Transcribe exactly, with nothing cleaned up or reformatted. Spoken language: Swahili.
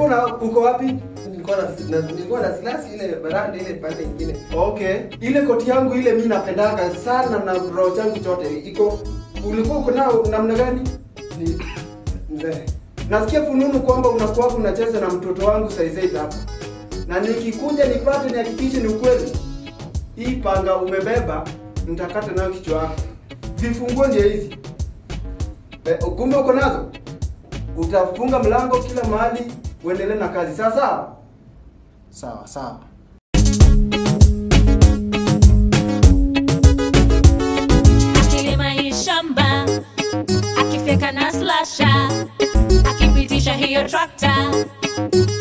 ulikuwa na uko wapi? Nilikuwa na nilikuwa na silasi ile baranda ile pande nyingine. Okay. Ile koti yangu ile mimi napendanga sana na roho yangu chote. Iko ulikuwa uko nao namna gani? Ni mzee. Nasikia fununu kwamba unakuwa unacheza na mtoto wangu saizi hapa. Na nikikuja nipate nihakikishe ni ukweli. Hii panga umebeba nitakata nayo kichwa chako. Vifunguo ndio hizi. Eh, kumbe uko nazo? Utafunga mlango kila mahali uendelee na kazi. Sawa sawa? Sawa sawa. Akilima hii shamba, akifyeka na slasha, akipitisha hiyo trakta,